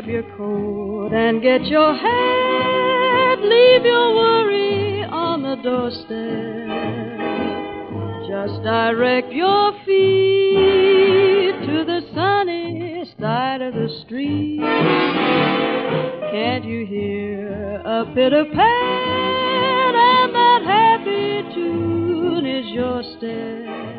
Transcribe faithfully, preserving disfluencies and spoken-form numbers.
your coat and get your hat. Leave your worry on the doorstep. Just direct your feet to the sunny side of the street. Can't you hear a pitter-pat, and that happy tune is your step?